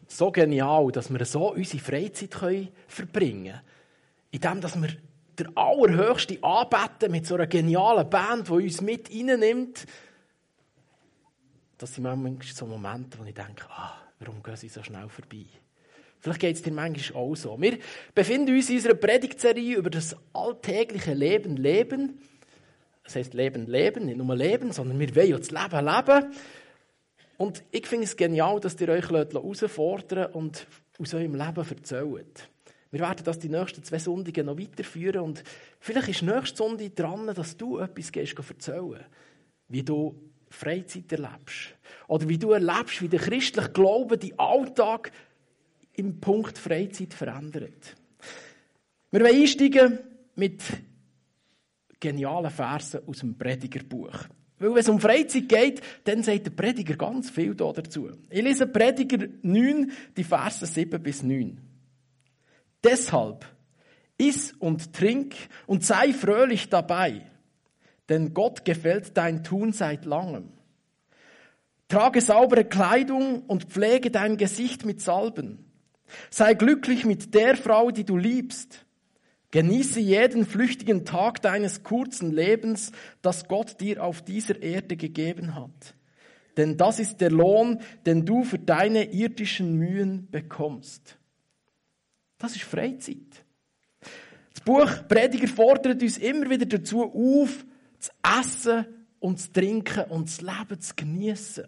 so genial, dass wir so unsere Freizeit verbringen können. Indem dass wir der Allerhöchste anbeten mit so einer genialen Band, die uns mit reinnimmt. Das sind manchmal so Momente, wo ich denke, warum gehen sie so schnell vorbei? Vielleicht geht es dir manchmal auch so. Wir befinden uns in unserer Predigtserie über das alltägliche Leben. Das heisst Leben, nicht nur Leben, sondern wir wollen ja das Leben leben. Und ich finde es genial, dass ihr euch herausfordern und aus eurem Leben erzählt. Wir werden das die nächsten 2 Sonntage noch weiterführen und vielleicht ist nächste Sonntag dran, dass du etwas erzählen, wie du Freizeit erlebst. Oder wie du erlebst, wie der christliche Glaube deinen Alltag im Punkt Freizeit verändert. Wir wollen einsteigen mit genialen Versen aus dem Predigerbuch. Weil wenn es um Freizeit geht, dann sagt der Prediger ganz viel dazu. Ich lese Prediger 9, die Verse 7 bis 9. Deshalb iss und trink und sei fröhlich dabei, denn Gott gefällt dein Tun seit langem. Trage saubere Kleidung und pflege dein Gesicht mit Salben. Sei glücklich mit der Frau, die du liebst. Genieße jeden flüchtigen Tag deines kurzen Lebens, das Gott dir auf dieser Erde gegeben hat. Denn das ist der Lohn, den du für deine irdischen Mühen bekommst. Das ist Freizeit. Das Buch Prediger fordert uns immer wieder dazu auf, zu essen und zu trinken und das Leben zu genießen.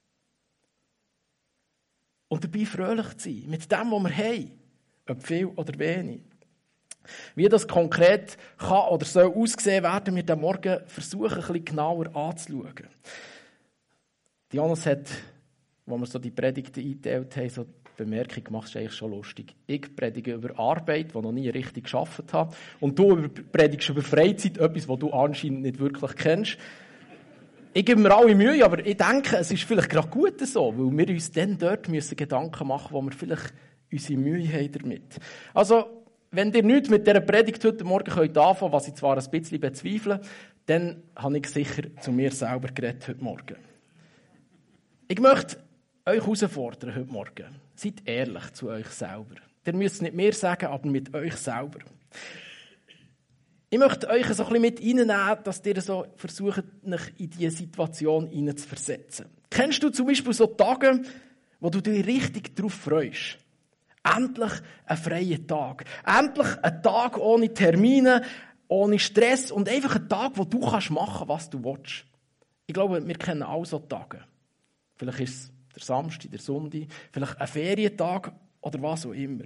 Und dabei fröhlich zu sein, mit dem, was wir haben, ob viel oder wenig. Wie das konkret kann oder soll aussehen, werden wir den Morgen versuchen, ein bisschen genauer anzuschauen. Jonas hat, als wir so die Predigten eingeteilt haben, so die Bemerkung gemacht, das ist eigentlich schon lustig. Ich predige über Arbeit, die noch nie richtig gearbeitet habe. Und du predigst über Freizeit, etwas, was du anscheinend nicht wirklich kennst. Ich gebe mir alle Mühe, aber ich denke, es ist vielleicht gerade gut so, weil wir uns dann dort Gedanken machen müssen, wo wir vielleicht unsere Mühe haben damit. Also, wenn ihr nichts mit dieser Predigt heute Morgen anfangen könnt, was ich zwar ein bisschen bezweifle, dann habe ich sicher zu mir selber geredet heute Morgen. Ich möchte euch herausfordern heute Morgen. Seid ehrlich zu euch selber. Ihr müsst es nicht mehr sagen, aber mit euch selber. Ich möchte euch so ein bisschen mit reinnehmen, dass ihr so versucht, euch in diese Situation hineinzuversetzen. Kennst du zum Beispiel so Tage, wo du dich richtig darauf freust? Endlich ein freier Tag. Endlich ein Tag ohne Termine, ohne Stress und einfach ein Tag, wo du machen kannst, was du willst. Ich glaube, wir kennen all so Tage. Vielleicht ist es der Samstag, der Sonntag, vielleicht ein Ferientag oder was auch immer.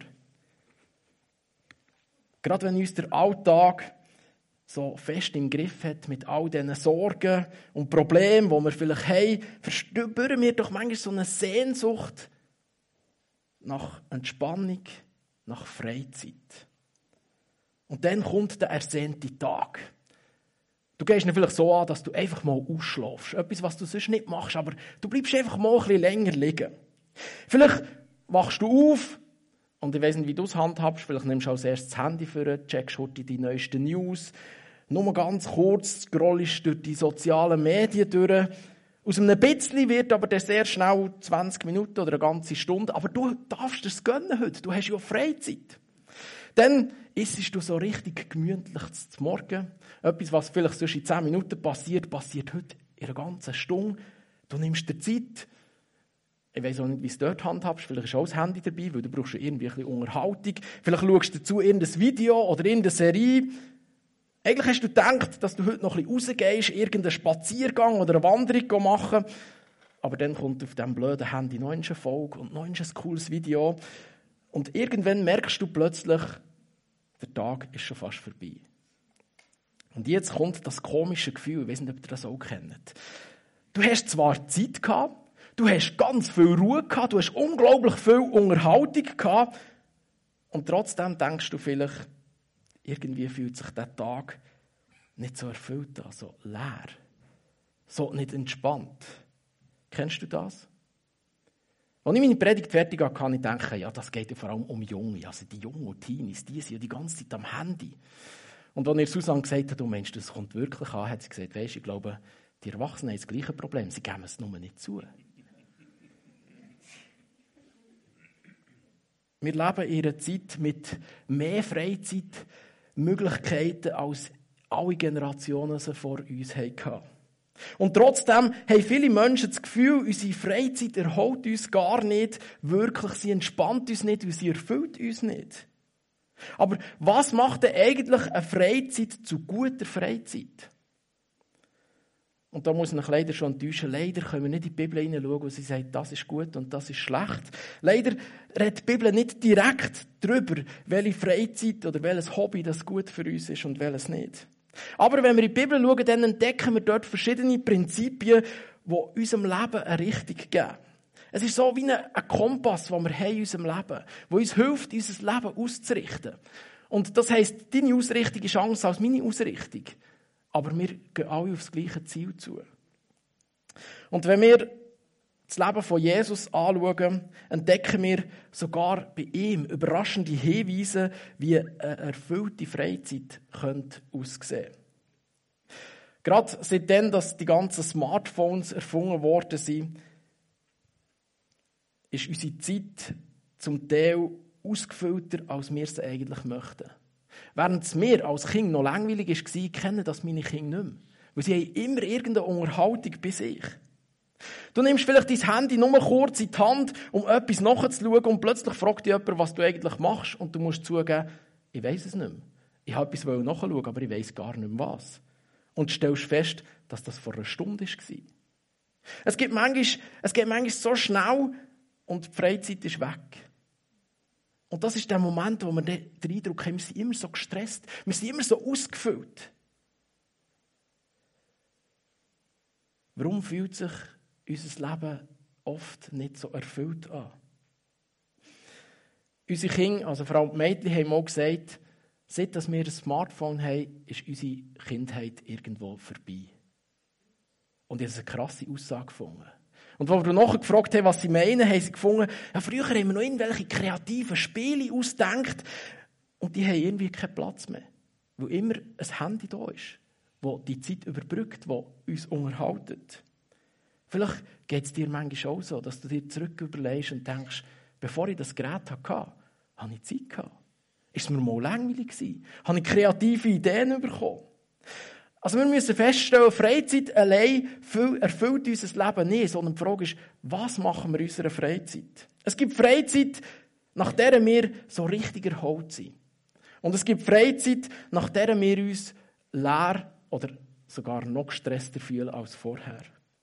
Gerade wenn uns der Alltag so fest im Griff hat mit all diesen Sorgen und Problemen, die wir vielleicht haben, verspüren wir doch manchmal so eine Sehnsucht nach Entspannung, nach Freizeit. Und dann kommt der ersehnte Tag. Du gehst ihn vielleicht so an, dass du einfach mal ausschläfst. Etwas, was du sonst nicht machst, aber du bleibst einfach mal ein bisschen länger liegen. Vielleicht wachst du auf und ich weiss nicht, wie du es handhabst. Vielleicht nimmst du als erstes das Handy vor, checkst heute die neuesten News. Nur ganz kurz scrollst durch die sozialen Medien durch. Aus einem bisschen wird aber dann sehr schnell 20 Minuten oder eine ganze Stunde. Aber du darfst es gönnen heute. Du hast ja Freizeit. Dann isst du so richtig gemütlich zum Morgen. Etwas, was vielleicht sonst in 10 Minuten passiert heute in einer ganzen Stunde. Du nimmst dir Zeit. Ich weiss auch nicht, wie es dort handhabst. Vielleicht ist auch das Handy dabei, weil du brauchst ja irgendwie ein bisschen Unterhaltung. Vielleicht schaust du dazu irgendein Video oder irgendeine Serie. Eigentlich hast du gedacht, dass du heute noch ein bisschen rausgehst, irgendeinen Spaziergang oder eine Wanderung machen. Aber dann kommt auf diesem blöden Handy noch eine Folge und noch ein cooles Video. Und irgendwann merkst du plötzlich, der Tag ist schon fast vorbei. Und jetzt kommt das komische Gefühl, ich weiss nicht, ob ihr das auch kennt. Du hast zwar Zeit gehabt, du hast ganz viel Ruhe gehabt, du hast unglaublich viel Unterhaltung gehabt und trotzdem denkst du vielleicht, irgendwie fühlt sich der Tag nicht so erfüllt an, so leer, so nicht entspannt. Kennst du das? Als ich meine Predigt fertig hatte, kann ich denken, ja, das geht ja vor allem um Junge. Also die Jungen und Teenies, die sind ja die ganze Zeit am Handy. Und als ihr Susanne gesagt hat, du meinst, das kommt wirklich an, hat sie gesagt, weisst, ich glaube, die Erwachsenen haben das gleiche Problem, sie geben es nur nicht zu. Wir leben in einer Zeit mit mehr Freizeitmöglichkeiten, als alle Generationen sie vor uns hatten. Und trotzdem haben viele Menschen das Gefühl, unsere Freizeit erholt uns gar nicht wirklich, sie entspannt uns nicht und sie erfüllt uns nicht. Aber was macht denn eigentlich eine Freizeit zu guter Freizeit? Und da muss ich mich leider schon enttäuschen. Leider können wir nicht in die Bibel hineinschauen, wo sie sagt, das ist gut und das ist schlecht. Leider redet die Bibel nicht direkt darüber, welche Freizeit oder welches Hobby das gut für uns ist und welches nicht. Aber wenn wir in die Bibel schauen, dann entdecken wir dort verschiedene Prinzipien, die unserem Leben eine Richtung geben. Es ist so wie ein Kompass, den wir haben in unserem Leben, der uns hilft, unser Leben auszurichten. Und das heisst, deine Ausrichtung ist anders als meine Ausrichtung. Aber wir gehen alle aufs gleiche Ziel zu. Und wenn wir das Leben von Jesus anschauen, entdecken wir sogar bei ihm überraschende Hinweise, wie eine erfüllte Freizeit könnte aussehen. Gerade seitdem, dass die ganzen Smartphones erfunden worden sind, ist unsere Zeit zum Teil ausgefüllter, als wir es eigentlich möchten. Während es mir als Kind noch langweilig war, kennen das meine Kinder nicht mehr. Weil sie haben immer irgendeine Unterhaltung bei sich. Du nimmst vielleicht dein Handy nur kurz in die Hand, um etwas nachzuschauen und plötzlich fragt dich jemand, was du eigentlich machst und du musst zugeben, ich weiss es nicht mehr. Ich wollte etwas nachschauen, aber ich weiss gar nicht mehr was. Und stellst fest, dass das vor einer Stunde war. Es geht manchmal so schnell und die Freizeit ist weg. Und das ist der Moment, wo wir den Eindruck haben, wir sind immer so gestresst, wir sind immer so ausgefüllt. Warum fühlt sich unser Leben oft nicht so erfüllt an? Unsere Kinder, also vor allem die Mädchen, haben mal gesagt, seit wir ein Smartphone haben, ist unsere Kindheit irgendwo vorbei. Und ich habe eine krasse Aussage gefunden. Und als wir nachher gefragt haben, was sie meinen, haben sie gefunden, ja, früher haben wir noch irgendwelche kreativen Spiele ausgedacht und die haben irgendwie keinen Platz mehr. Weil immer ein Handy da ist, das die Zeit überbrückt, das uns unterhält. Vielleicht geht es dir manchmal auch so, dass du dir zurück überlegst und denkst, bevor ich das Gerät hatte, habe ich Zeit gehabt. Ist es mir mal langweilig gewesen? Habe ich kreative Ideen bekommen? Also wir müssen feststellen, Freizeit allein erfüllt unser Leben nicht, sondern die Frage ist, was machen wir in unserer Freizeit? Es gibt Freizeit, nach der wir so richtig erholt sind. Und es gibt Freizeit, nach der wir uns leer oder sogar noch gestresster fühlen als vorher.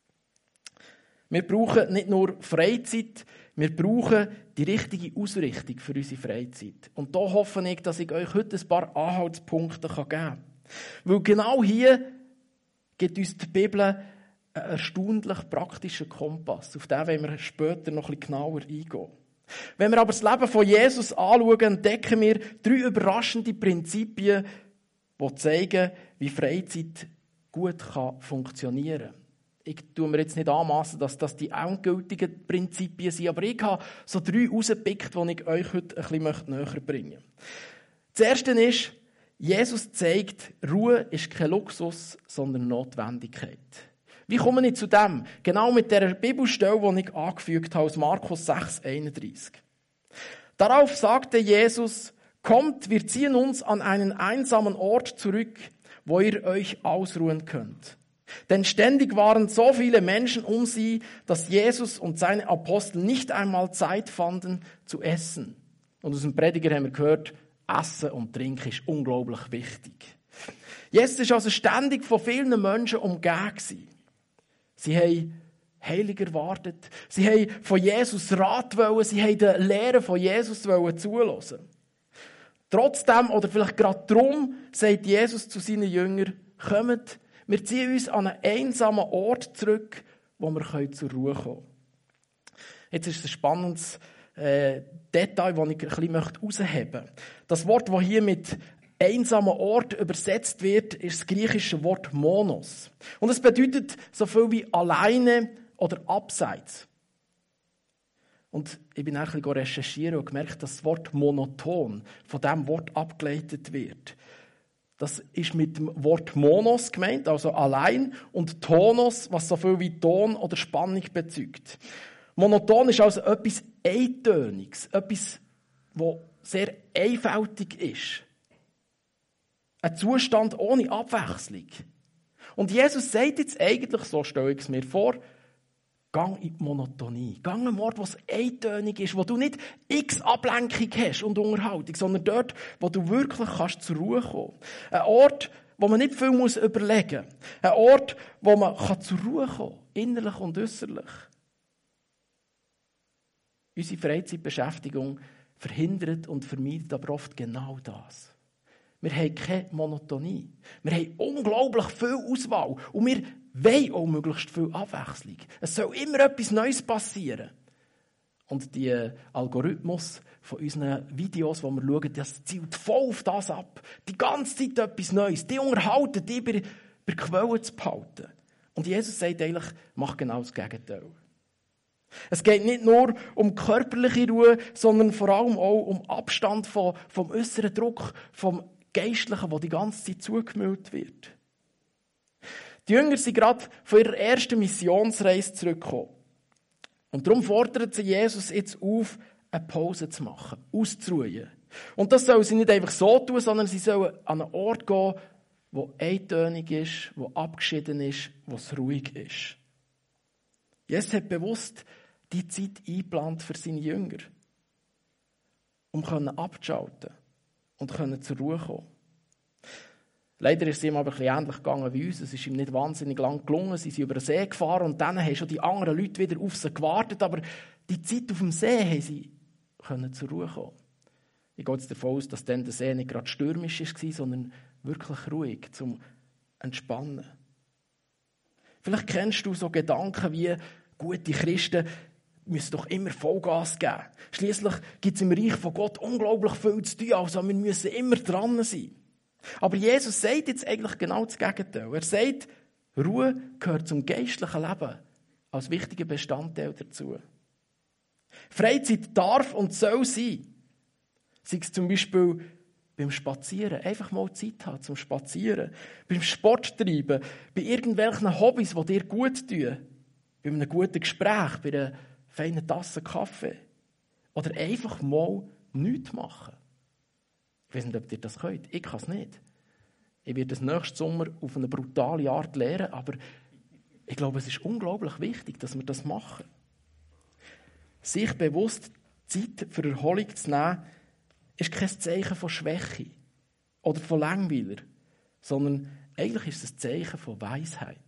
Wir brauchen nicht nur Freizeit, wir brauchen die richtige Ausrichtung für unsere Freizeit. Und da hoffe ich, dass ich euch heute ein paar Anhaltspunkte geben kann. Weil genau hier gibt uns die Bibel einen erstaunlich praktischen Kompass. Auf den wollen wir später noch ein bisschen genauer eingehen. Wenn wir aber das Leben von Jesus anschauen, entdecken wir 3 überraschende Prinzipien, die zeigen, wie Freizeit gut funktionieren kann. Ich tue mir jetzt nicht anmassen, dass das die endgültigen Prinzipien sind, aber ich habe so 3 rausgepickt, die ich euch heute ein bisschen näher bringen möchte. Das erste ist, Jesus zeigt, Ruhe ist kein Luxus, sondern Notwendigkeit. Wie komme ich zu dem? Genau mit der Bibelstelle, die ich angefügt habe, aus Markus 6, 31. Darauf sagte Jesus, kommt, wir ziehen uns an einen einsamen Ort zurück, wo ihr euch ausruhen könnt. Denn ständig waren so viele Menschen um sie, dass Jesus und seine Apostel nicht einmal Zeit fanden zu essen. Und aus dem Prediger haben wir gehört, Essen und Trinken ist unglaublich wichtig. Jesus war also ständig von vielen Menschen umgeben. Sie haben heilig erwartet. Sie haben von Jesus Rat wollen. Sie haben den Lehren von Jesus zuhören. Trotzdem, oder vielleicht gerade darum, sagt Jesus zu seinen Jüngern, kommt, wir ziehen uns an einen einsamen Ort zurück, wo wir zur Ruhe kommen können. Jetzt ist es ein spannendes Detail, das ich ein bisschen herausheben möchte. Das Wort, das hier mit einsamer Ort übersetzt wird, ist das griechische Wort Monos. Und es bedeutet so viel wie alleine oder abseits. Und ich bin ein bisschen recherchieren und gemerkt, dass das Wort monoton von diesem Wort abgeleitet wird. Das ist mit dem Wort Monos gemeint, also allein, und Tonos, was so viel wie Ton oder Spannung bezeugt. Monoton ist also etwas Eintöniges, etwas, der sehr einfältig ist. Ein Zustand ohne Abwechslung. Und Jesus sagt jetzt eigentlich, so stelle ich es mir vor, gang in die Monotonie. Gang an einen Ort, wo es eintönig ist, wo du nicht x Ablenkung hast und Unterhaltung, sondern dort, wo du wirklich kannst zur Ruhe kommen. Ein Ort, wo man nicht viel überlegen muss. Ein Ort, wo man zur Ruhe kommen kann, innerlich und äußerlich. Unsere Freizeitbeschäftigung verhindert und vermeidet aber oft genau das. Wir haben keine Monotonie. Wir haben unglaublich viel Auswahl. Und wir wollen auch möglichst viel Abwechslung. Es soll immer etwas Neues passieren. Und die Algorithmus von unseren Videos, die wir schauen, das zielt voll auf das ab. Die ganze Zeit etwas Neues. Die unterhalten, die bei Quellen zu behalten. Und Jesus sagt eigentlich, mach genau das Gegenteil. Es geht nicht nur um körperliche Ruhe, sondern vor allem auch um Abstand vom äußeren Druck, vom Geistlichen, der die ganze Zeit zugemüllt wird. Die Jünger sind gerade von ihrer ersten Missionsreise zurückgekommen. Und darum fordert sie Jesus jetzt auf, eine Pause zu machen, auszuruhen. Und das sollen sie nicht einfach so tun, sondern sie sollen an einen Ort gehen, der eintönig ist, der abgeschieden ist, wo es ruhig ist. Jesus hat bewusst die Zeit eingeplant für seine Jünger, um abzuschalten und zur Ruhe zu kommen. Leider ist es ihm aber ein bisschen ähnlich gegangen wie uns. Es ist ihm nicht wahnsinnig lang gelungen. Sie sind über den See gefahren und dann haben schon die anderen Leute wieder auf sie gewartet. Aber die Zeit auf dem See haben sie zur Ruhe kommen. Ich gehe jetzt davon aus, dass dann der See nicht gerade stürmisch war, sondern wirklich ruhig, zum Entspannen. Vielleicht kennst du so Gedanken wie, gute Christen müssen doch immer Vollgas geben. Schliesslich gibt es im Reich von Gott unglaublich viel zu tun, also wir müssen immer dran sein. Aber Jesus sagt jetzt eigentlich genau das Gegenteil. Er sagt, Ruhe gehört zum geistlichen Leben als wichtiger Bestandteil dazu. Freizeit darf und soll sein. Sei es zum Beispiel beim Spazieren, einfach mal Zeit haben zum Spazieren. Beim Sporttreiben, bei irgendwelchen Hobbys, die dir gut tun. Bei einem guten Gespräch, bei einer feinen Tasse Kaffee. Oder einfach mal nichts machen. Ich weiß nicht, ob ihr das könnt. Ich kann es nicht. Ich werde das nächsten Sommer auf eine brutale Art lernen, aber ich glaube, es ist unglaublich wichtig, dass wir das machen. Sich bewusst Zeit für Erholung zu nehmen, ist kein Zeichen von Schwäche oder von Langweiler, sondern eigentlich ist es ein Zeichen von Weisheit.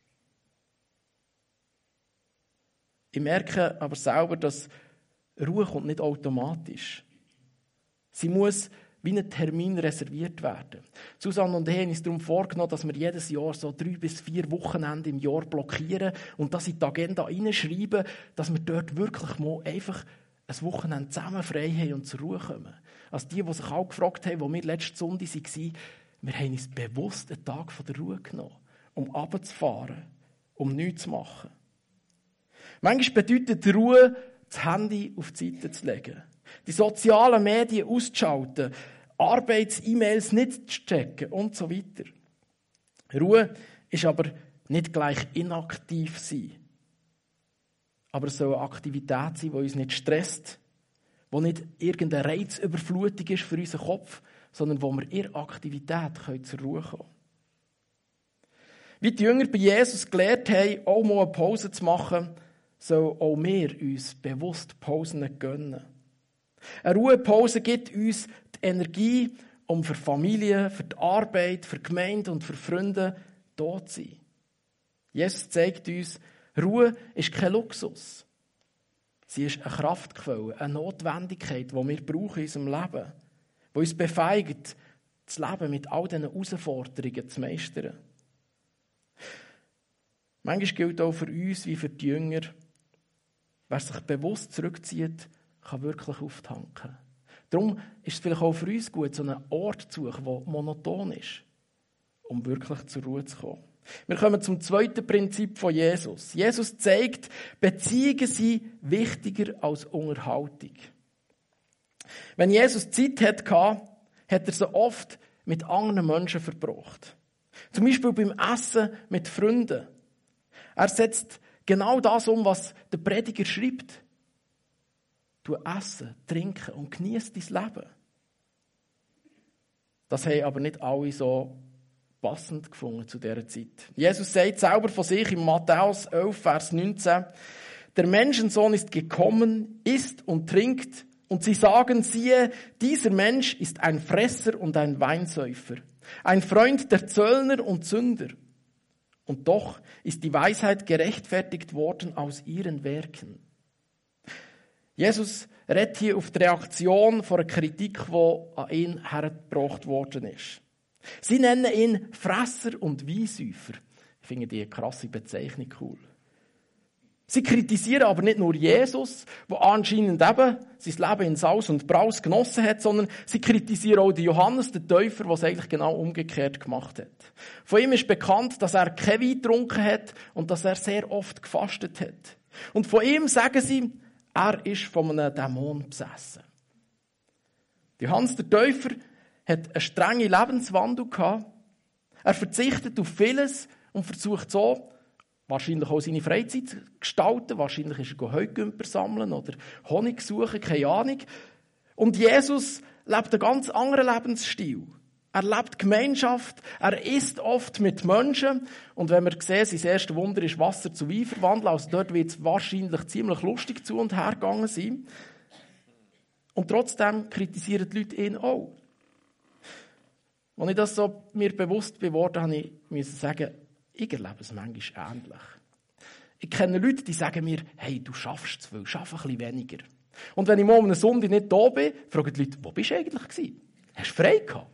Ich merke aber selber, dass Ruhe kommt nicht automatisch. Sie muss wie ein Termin reserviert werden. Susanne und ich haben uns darum vorgenommen, dass wir jedes Jahr so 3 bis 4 Wochenende im Jahr blockieren und das in die Agenda hineinschreiben, dass wir dort wirklich mal einfach ein Wochenende zusammen frei haben und zur Ruhe kommen. Also die sich auch gefragt haben, wo wir letzten Sonntag waren, wir haben uns bewusst einen Tag von der Ruhe genommen, um runterzufahren, um nichts zu machen. Manchmal bedeutet Ruhe, das Handy auf die Seite zu legen, die sozialen Medien auszuschalten, Arbeits-E-Mails nicht zu checken und so weiter. Ruhe ist aber nicht gleich inaktiv sein. Aber es soll eine Aktivität sein, die uns nicht stresst, die nicht irgendeine Reizüberflutung ist für unseren Kopf, sondern wo wir in Aktivität zur Ruhe kommen können. Wie die Jünger bei Jesus gelehrt haben, auch mal eine Pause zu machen, sollen auch wir uns bewusst Pausen gönnen. Eine Ruhepause gibt uns die Energie, um für Familie, für die Arbeit, für die Gemeinde und für Freunde da zu sein. Jesus zeigt uns, Ruhe ist kein Luxus. Sie ist eine Kraftquelle, eine Notwendigkeit, die wir brauchen in unserem Leben, die uns befähigt, das Leben mit all diesen Herausforderungen zu meistern. Manchmal gilt auch für uns wie für die Jünger, wer sich bewusst zurückzieht, kann wirklich auftanken. Darum ist es vielleicht auch für uns gut, so einen Ort zu suchen, der monoton ist, um wirklich zur Ruhe zu kommen. Wir kommen zum zweiten Prinzip von Jesus. Jesus zeigt, Beziehungen sind wichtiger als Unterhaltung. Wenn Jesus Zeit hatte, hat er sie oft mit anderen Menschen verbracht. Zum Beispiel beim Essen mit Freunden. Er setzt genau das um, was der Prediger schreibt. Du essen, trinken und genieß dein Leben. Das haben aber nicht alle so passend gefunden zu dieser Zeit. Jesus sagt selber von sich in Matthäus 11, Vers 19, der Menschensohn ist gekommen, isst und trinkt, und sie sagen, siehe, dieser Mensch ist ein Fresser und ein Weinsäufer, ein Freund der Zöllner und Sünder. Und doch ist die Weisheit gerechtfertigt worden aus ihren Werken. Jesus redet hier auf die Reaktion von einer Kritik, die an ihn hergebracht worden ist. Sie nennen ihn Fresser und Weinsäufer. Ich finde die eine krasse Bezeichnung cool. Sie kritisieren aber nicht nur Jesus, der anscheinend eben sein Leben in Saus und Braus genossen hat, sondern sie kritisieren auch den Johannes, den Täufer, der es eigentlich genau umgekehrt gemacht hat. Von ihm ist bekannt, dass er kein Wein getrunken hat und dass er sehr oft gefastet hat. Und von ihm sagen sie, er ist von einem Dämon besessen. Johannes der Täufer hat eine strenge Lebenswandlung gehabt. Er verzichtet auf vieles und versucht so, wahrscheinlich auch seine Freizeit zu gestalten. Wahrscheinlich ist er Heugümper sammeln oder Honig suchen, keine Ahnung. Und Jesus lebt einen ganz anderen Lebensstil. Er lebt Gemeinschaft, er isst oft mit Menschen. Und wenn wir sehen, sein erstes Wunder ist Wasser zu Wein verwandeln, also dort wird es wahrscheinlich ziemlich lustig zu und her gegangen sein. Und trotzdem kritisieren die Leute ihn auch. Als ich das so mir bewusst geworden habe, musste ich sagen, ich erlebe es manchmal ähnlich. Ich kenne Leute, die sagen mir, hey, du schaffst zu viel, schaff ein bisschen weniger. Und wenn ich mal um eine Sonntag nicht da bin, fragen die Leute, wo bist du eigentlich gewesen? Hast du frei gehabt?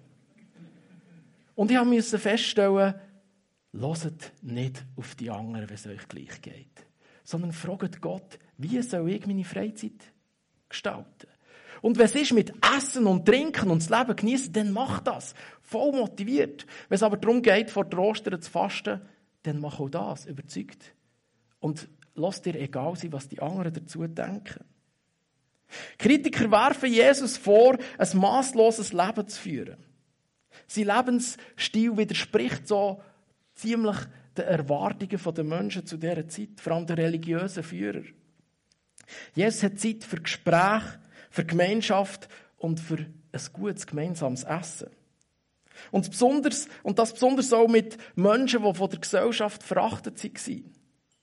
Und ich musste feststellen, hört nicht auf die anderen, wenn es euch gleich geht. Sondern fragt Gott, wie soll ich meine Freizeit gestalten? Und wenn es ist mit Essen und Trinken und das Leben genießen, dann mach das. Voll motiviert. Wenn es aber darum geht, vor der Ostern zu fasten, dann mach auch das, überzeugt. Und lass dir egal sein, was die anderen dazu denken. Kritiker werfen Jesus vor, ein massloses Leben zu führen. Sein Lebensstil widerspricht so ziemlich den Erwartungen der Menschen zu dieser Zeit, vor allem der religiösen Führer. Jesus hat Zeit für Gespräche, für Gemeinschaft und für ein gutes gemeinsames Essen. Und das besonders auch mit Menschen, die von der Gesellschaft verachtet waren.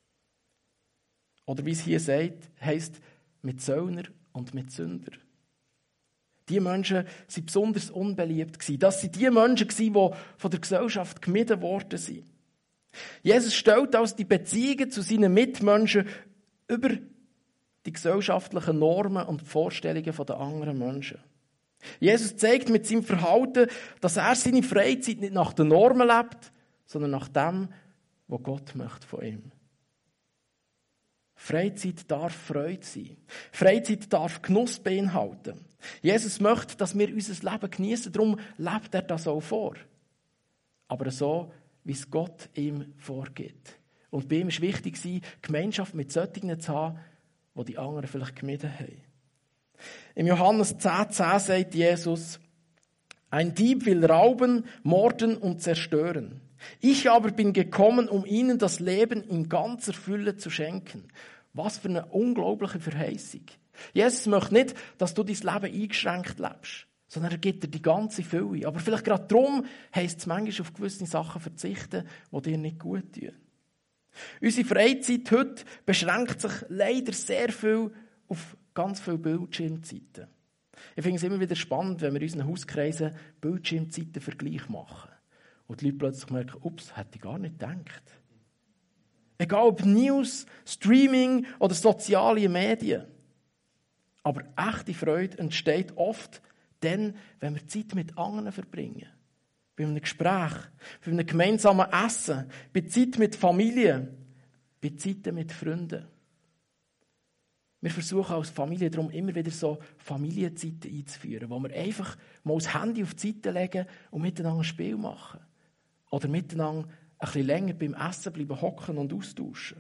Oder wie es hier heisst, mit Zöllner und mit Sünder. Die Menschen waren besonders unbeliebt. Das waren die Menschen, die von der Gesellschaft gemieden worden sind. Jesus stellt also die Beziehungen zu seinen Mitmenschen über die gesellschaftlichen Normen und Vorstellungen der anderen Menschen. Jesus zeigt mit seinem Verhalten, dass er seine Freizeit nicht nach den Normen lebt, sondern nach dem, was Gott möchte von ihm. Freizeit darf Freude sein. Freizeit darf Genuss beinhalten. Jesus möchte, dass wir unser Leben genießen, darum lebt er das auch vor. Aber so, wie es Gott ihm vorgibt. Und bei ihm ist wichtig, Gemeinschaft mit solchen zu haben, die die anderen vielleicht gemieden haben. Im Johannes 10,10 sagt Jesus, ein Dieb will rauben, morden und zerstören. Ich aber bin gekommen, um ihnen das Leben in ganzer Fülle zu schenken. Was für eine unglaubliche Verheißung. Jesus möchte nicht, dass du dein Leben eingeschränkt lebst, sondern er gibt dir die ganze Fülle. Aber vielleicht gerade darum heisst es manchmal auf gewisse Sachen verzichten, die dir nicht gut tun. Unsere Freizeit heute beschränkt sich leider sehr viel auf ganz viele Bildschirmzeiten. Ich finde es immer wieder spannend, wenn wir in unseren Hauskreisen Bildschirmzeitenvergleich machen. Und die Leute plötzlich merken, ups, hätte ich gar nicht gedacht. Egal ob News, Streaming oder soziale Medien. Aber echte Freude entsteht oft dann, wenn wir Zeit mit anderen verbringen. Bei einem Gespräch, bei einem gemeinsamen Essen, bei Zeit mit Familie, bei Zeiten mit Freunden. Wir versuchen als Familie darum immer wieder so Familienzeiten einzuführen, wo wir einfach mal das Handy auf die Seite legen und miteinander ein Spiel machen. Oder miteinander ein bisschen länger beim Essen bleiben hocken und austauschen.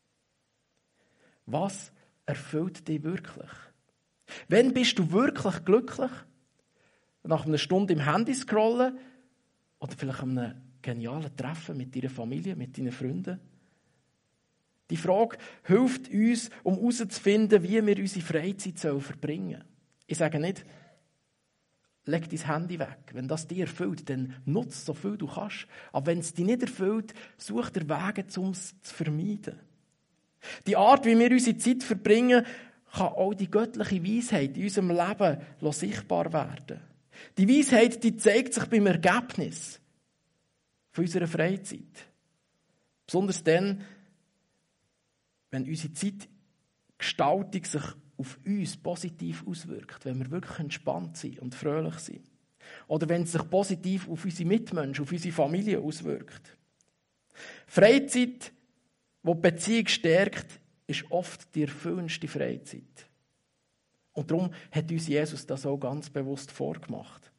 Was erfüllt dich wirklich? Wann bist du wirklich glücklich? Nach einer Stunde im Handy scrollen? Oder vielleicht einem genialen Treffen mit deiner Familie, mit deinen Freunden? Die Frage hilft uns, um herauszufinden, wie wir unsere Freizeit verbringen sollen. Ich sage nicht, leg dein Handy weg. Wenn das dir erfüllt, dann nutze so viel du kannst. Aber wenn es dich nicht erfüllt, such dir Wege, um es zu vermeiden. Die Art, wie wir unsere Zeit verbringen, kann auch die göttliche Weisheit in unserem Leben sichtbar werden. Die Weisheit, die zeigt sich beim Ergebnis von unserer Freizeit. Besonders dann, wenn unsere Zeitgestaltung sich auf uns positiv auswirkt, wenn wir wirklich entspannt sind und fröhlich sind. Oder wenn es sich positiv auf unsere Mitmenschen, auf unsere Familie auswirkt. Freizeit, die Beziehung stärkt, ist oft die erfüllendste Freizeit. Und darum hat uns Jesus das auch ganz bewusst vorgemacht.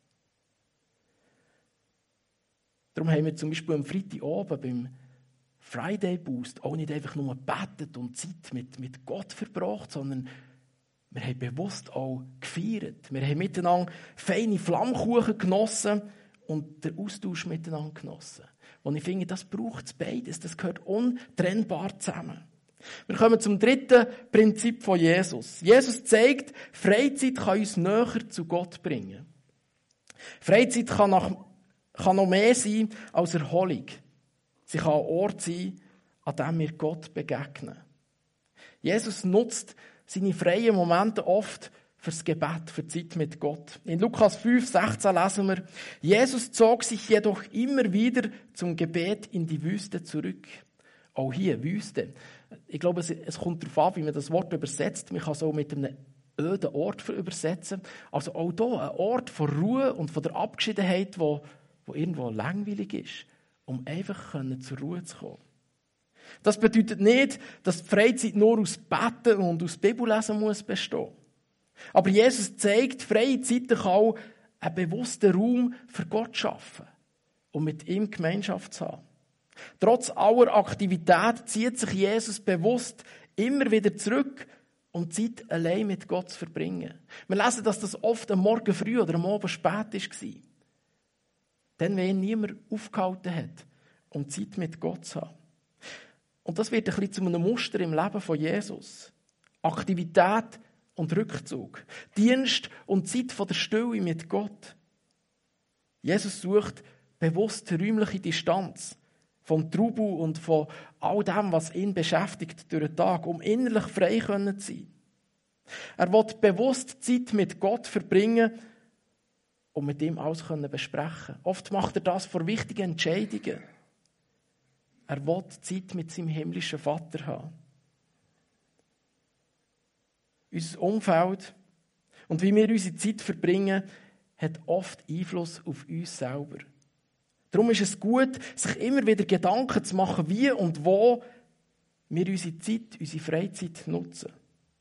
Darum haben wir zum Beispiel am Freitag oben beim Friday Boost auch nicht einfach nur gebetet und Zeit mit Gott verbracht, sondern wir haben bewusst auch gefeiert. Wir haben miteinander feine Flammkuchen genossen und den Austausch miteinander genossen. Und ich finde, das braucht es beides. Das gehört untrennbar zusammen. Wir kommen zum dritten Prinzip von Jesus. Jesus zeigt, Freizeit kann uns näher zu Gott bringen. Freizeit kann noch mehr sein als Erholung. Sie kann ein Ort sein, an dem wir Gott begegnen. Jesus nutzt seine freien Momente oft fürs Gebet, für die Zeit mit Gott. In Lukas 5,16 lesen wir, Jesus zog sich jedoch immer wieder zum Gebet in die Wüste zurück. Auch hier, Wüste. Ich glaube, es kommt darauf an, wie man das Wort übersetzt. Man kann es auch mit einem öden Ort übersetzen. Also auch hier ein Ort von Ruhe und von der Abgeschiedenheit, wo irgendwo langweilig ist, um einfach zur Ruhe zu kommen. Das bedeutet nicht, dass die Freizeit nur aus Beten und aus Bibellesen muss bestehen. Aber Jesus zeigt, freie Zeiten kann auch einen bewussten Raum für Gott schaffen und mit ihm Gemeinschaft zu haben. Trotz aller Aktivität zieht sich Jesus bewusst immer wieder zurück, um Zeit allein mit Gott zu verbringen. Wir lesen, dass das oft am Morgen früh oder am Abend spät war. Dann, wenn ihn niemand aufgehalten hat, um Zeit mit Gott zu haben. Und das wird ein bisschen zu einem Muster im Leben von Jesus. Aktivität und Rückzug. Dienst und Zeit von der Stille mit Gott. Jesus sucht bewusst räumliche Distanz vom Trubel und von all dem, was ihn beschäftigt durch den Tag, um innerlich frei zu sein. Er will bewusst Zeit mit Gott verbringen und mit ihm alles besprechen. Oft macht er das vor wichtigen Entscheidungen. Er will Zeit mit seinem himmlischen Vater haben. Unser Umfeld und wie wir unsere Zeit verbringen, hat oft Einfluss auf uns selber. Darum ist es gut, sich immer wieder Gedanken zu machen, wie und wo wir unsere Zeit, unsere Freizeit nutzen.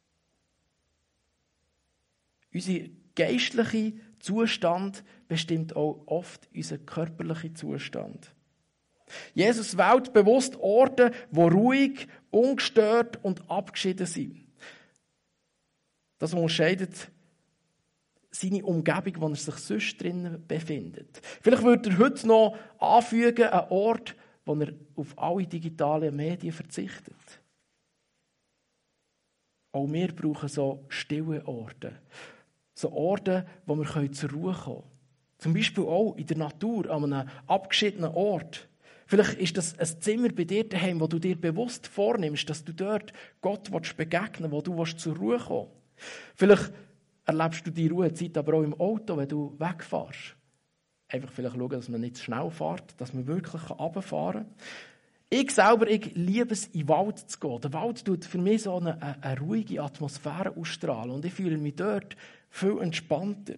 Unser geistlicher Zustand bestimmt auch oft unseren körperlichen Zustand. Jesus wählt bewusst Orte, die ruhig, ungestört und abgeschieden sind. Das unterscheidet seine Umgebung, wo er sich sonst drinnen befindet. Vielleicht würde er heute noch anfügen, einen Ort, wo er auf alle digitalen Medien verzichtet. Auch wir brauchen so stille Orte. So Orte, wo wir zur Ruhe kommen können. Zum Beispiel auch in der Natur, an einem abgeschiedenen Ort. Vielleicht ist das ein Zimmer bei dir daheim, wo du dir bewusst vornimmst, dass du dort Gott begegnen willst, wo du zur Ruhe kommen willst. Vielleicht erlebst du die Ruhezeit aber auch im Auto, wenn du wegfährst. Einfach vielleicht schauen, dass man nicht zu schnell fährt, dass man wirklich runterfahren kann. Ich selber, ich liebe es, in den Wald zu gehen. Der Wald tut für mich so eine ruhige Atmosphäre ausstrahlen und ich fühle mich dort viel entspannter.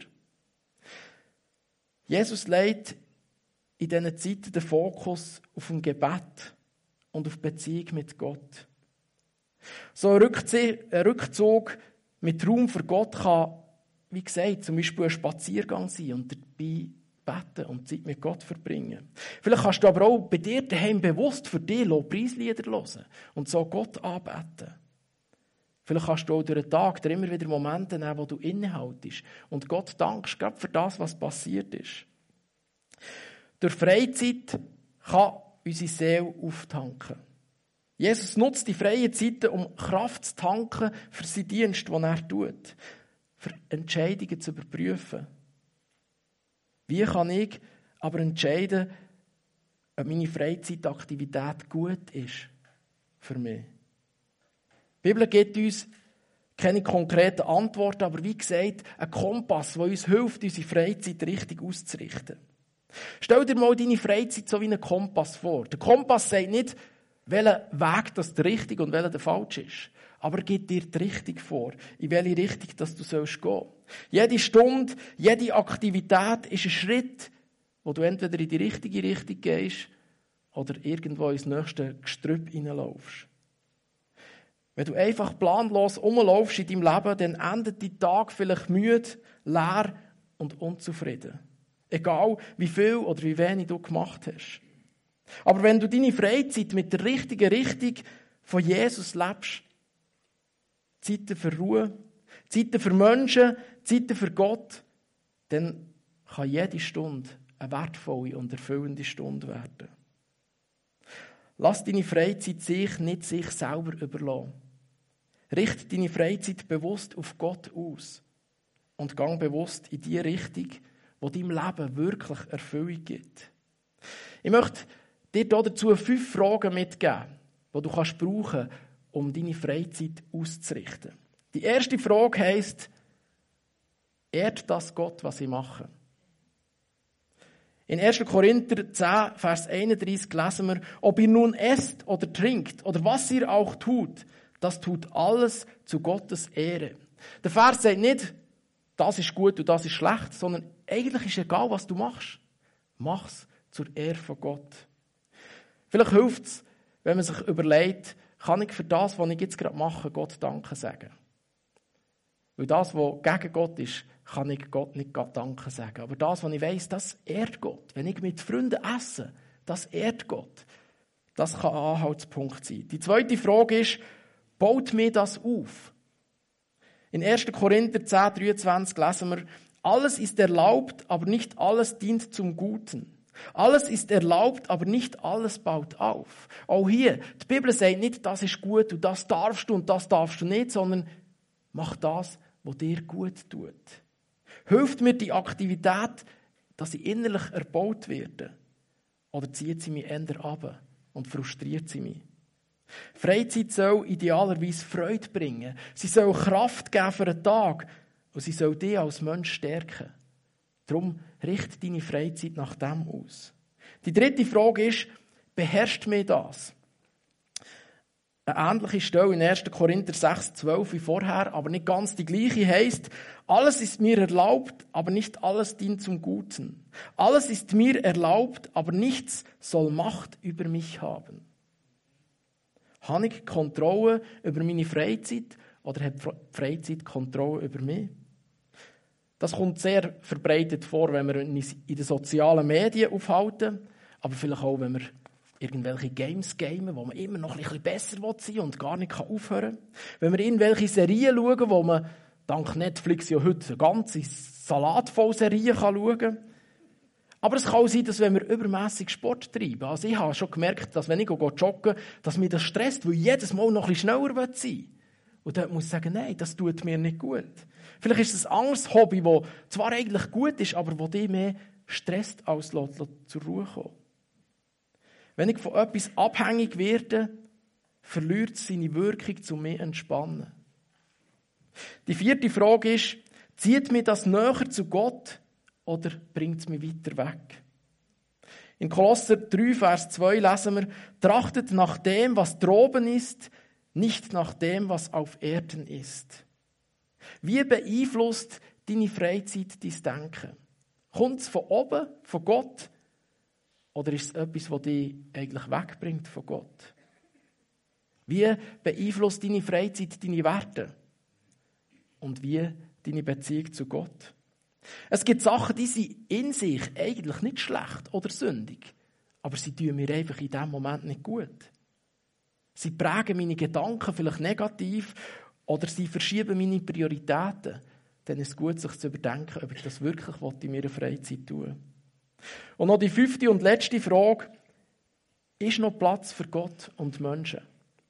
Jesus legt in diesen Zeiten den Fokus auf ein Gebet und auf Beziehung mit Gott. So ein Rückzug mit Raum für Gott kann, wie gesagt, zum Beispiel ein Spaziergang sein und dabei beten und Zeit mit Gott verbringen. Vielleicht kannst du aber auch bei dir daheim bewusst für dich Lobpreislieder hören und so Gott anbeten. Vielleicht kannst du auch durch den Tag immer wieder Momente nehmen, wo du innehaltest und Gott dankst, gerade für das, was passiert ist. Durch Freizeit kann unsere Seele auftanken. Jesus nutzt die freien Zeiten, um Kraft zu tanken für seinen Dienst, den er tut. Für Entscheidungen zu überprüfen. Wie kann ich aber entscheiden, ob meine Freizeitaktivität gut ist für mich? Die Bibel gibt uns keine konkreten Antworten, aber wie gesagt, ein Kompass, der uns hilft, unsere Freizeit richtig auszurichten. Stell dir mal deine Freizeit so wie einen Kompass vor. Der Kompass sagt nicht, welcher Weg das der richtige und welcher der falsche ist. Aber er gibt dir die Richtung vor, in welche Richtung dass du gehen sollst. Jede Stunde, jede Aktivität ist ein Schritt, wo du entweder in die richtige Richtung gehst oder irgendwo ins nächste Gestrüpp hineinlaufst. Wenn du einfach planlos rumlaufst in deinem Leben, dann endet dein Tag vielleicht müde, leer und unzufrieden. Egal, wie viel oder wie wenig du gemacht hast. Aber wenn du deine Freizeit mit der richtigen Richtung von Jesus lebst, Zeiten für Ruhe, Zeiten für Menschen, Zeiten für Gott, dann kann jede Stunde eine wertvolle und erfüllende Stunde werden. Lass deine Freizeit nicht sich selber überlassen. Richte deine Freizeit bewusst auf Gott aus und gang bewusst in die Richtung, die deinem Leben wirklich Erfüllung gibt. Ich möchte dir dazu 5 Fragen mitgeben, die du brauchen kannst, um deine Freizeit auszurichten. Die erste Frage heisst, ehrt das Gott, was ich mache? In 1. Korinther 10, Vers 31 lesen wir, ob ihr nun esst oder trinkt oder was ihr auch tut, das tut alles zu Gottes Ehre. Der Vers sagt nicht, das ist gut und das ist schlecht, sondern eigentlich ist egal, was du machst. Mach's zur Ehre von Gott. Vielleicht hilft es, wenn man sich überlegt, kann ich für das, was ich jetzt gerade mache, Gott Danke sagen. Weil das, was gegen Gott ist, kann ich Gott nicht Danke sagen. Aber das, was ich weiss, das ehrt Gott. Wenn ich mit Freunden esse, das ehrt Gott. Das kann ein Anhaltspunkt sein. Die zweite Frage ist, baut mir das auf? In 1. Korinther 10, 23 lesen wir, alles ist erlaubt, aber nicht alles dient zum Guten. Alles ist erlaubt, aber nicht alles baut auf. Auch hier, die Bibel sagt nicht, das ist gut und das darfst du und das darfst du nicht, sondern mach das, was dir gut tut. Hilft mir die Aktivität, dass ich innerlich erbaut werde? Oder zieht sie mich eher ab und frustriert sie mich? Freizeit soll idealerweise Freude bringen. Sie soll Kraft geben für einen Tag und sie soll dich als Mensch stärken. Darum richte deine Freizeit nach dem aus. Die dritte Frage ist, beherrscht mir das? Eine ähnliche Stelle in 1. Korinther 6, 12 wie vorher, aber nicht ganz die gleiche, heisst, alles ist mir erlaubt, aber nicht alles dient zum Guten. Alles ist mir erlaubt, aber nichts soll Macht über mich haben. Habe ich Kontrolle über meine Freizeit oder hat die Freizeit Kontrolle über mich? Das kommt sehr verbreitet vor, wenn wir uns in den sozialen Medien aufhalten, aber vielleicht auch, wenn wir irgendwelche Games gamen, wo man immer noch ein bisschen besser sein will und gar nicht aufhören kann. Wenn wir irgendwelche Serien schauen, wo man dank Netflix ja heute eine ganze Salat voll Serien schauen kann. Aber es kann auch sein, dass wenn wir übermässig Sport treiben. Also ich habe schon gemerkt, dass wenn ich jogge, dass mich das stresst, weil ich jedes Mal noch ein bisschen schneller sein will. Und dann muss ich sagen, nein, das tut mir nicht gut. Vielleicht ist es ein anderes Hobby, das zwar eigentlich gut ist, aber das dich mehr stresst, als zur Ruhe kommen. Wenn ich von etwas abhängig werde, verliert es seine Wirkung zu mir entspannen. Die vierte Frage ist, zieht mir das näher zu Gott oder bringt es mich weiter weg? In Kolosser 3, Vers 2 lesen wir, trachtet nach dem, was droben ist, nicht nach dem, was auf Erden ist. Wie beeinflusst deine Freizeit dein Denken? Kommt es von oben, von Gott? Oder ist es etwas, das dich eigentlich wegbringt von Gott? Wie beeinflusst deine Freizeit deine Werte? Und wie deine Beziehung zu Gott? Es gibt Sachen, die sind in sich eigentlich nicht schlecht oder sündig, aber sie tun mir einfach in diesem Moment nicht gut. Sie prägen meine Gedanken vielleicht negativ oder sie verschieben meine Prioritäten. Dann ist es gut, sich zu überdenken, ob ich das wirklich in meiner Freizeit tue. Und noch die 5. und letzte Frage. Ist noch Platz für Gott und Menschen?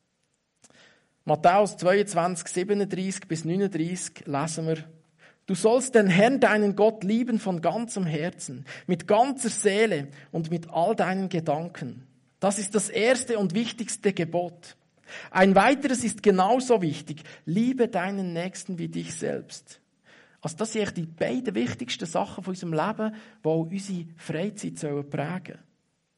Matthäus 22, 37 bis 39 lesen wir: Du sollst den Herrn, deinen Gott, lieben von ganzem Herzen, mit ganzer Seele und mit all deinen Gedanken. Das ist das erste und wichtigste Gebot. Ein weiteres ist genauso wichtig: Liebe deinen Nächsten wie dich selbst. Also das sind die beiden wichtigsten Sachen von unserem Leben, die auch unsere Freizeit prägen sollen.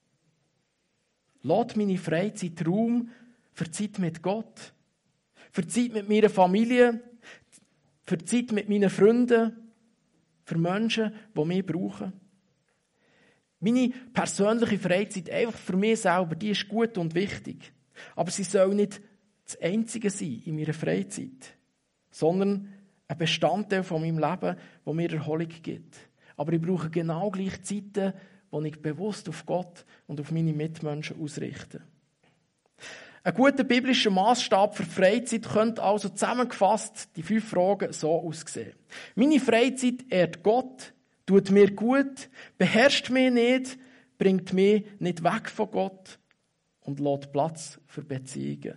Lass meine Freizeit Raum für Zeit mit Gott, für Zeit mit meiner Familie, für Zeit mit meinen Freunden, für Menschen, die mich brauchen. Meine persönliche Freizeit, einfach für mich selber, die ist gut und wichtig. Aber sie soll nicht das Einzige sein in meiner Freizeit, sondern ein Bestandteil von meinem Leben, der mir Erholung gibt. Aber ich brauche genau gleich Zeiten, wo ich bewusst auf Gott und auf meine Mitmenschen ausrichte. Ein guter biblischer Maßstab für Freizeit könnte also zusammengefasst die 5 Fragen so aussehen. Meine Freizeit ehrt Gott, tut mir gut, beherrscht mich nicht, bringt mich nicht weg von Gott und lässt Platz für Beziehungen.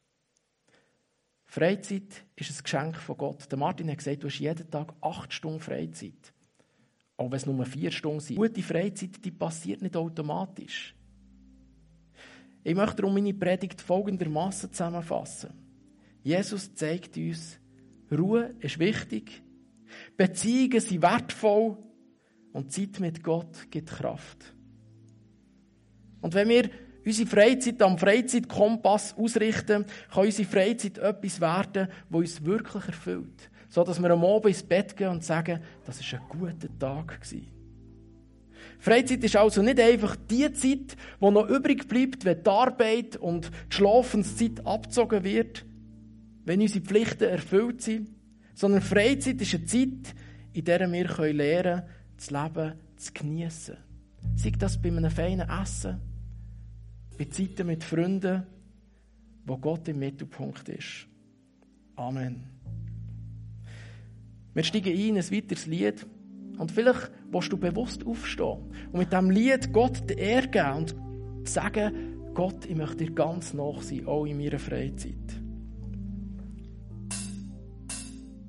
Freizeit ist ein Geschenk von Gott. Der Martin hat gesagt, du hast jeden Tag 8 Stunden Freizeit. Auch wenn es nur 4 Stunden sind. Gute Freizeit, die passiert nicht automatisch. Ich möchte darum meine Predigt folgendermaßen zusammenfassen. Jesus zeigt uns, Ruhe ist wichtig, Beziehungen sind wertvoll und Zeit mit Gott gibt Kraft. Und wenn wir unsere Freizeit am Freizeitkompass ausrichten, kann unsere Freizeit etwas werden, das uns wirklich erfüllt. So dass wir am Abend ins Bett gehen und sagen, das war ein guter Tag. Freizeit ist also nicht einfach die Zeit, die noch übrig bleibt, wenn die Arbeit und die Schlafenszeit abgezogen wird, wenn unsere Pflichten erfüllt sind, sondern Freizeit ist eine Zeit, in der wir lernen können, das Leben zu geniessen. Sei das bei einem feinen Essen, bei Zeiten mit Freunden, wo Gott im Mittelpunkt ist. Amen. Wir steigen ein ein weiteres Lied und vielleicht willst du bewusst aufstehen und mit diesem Lied Gott die Ehre geben und sagen, Gott, ich möchte dir ganz nahe sein, auch in meiner Freizeit.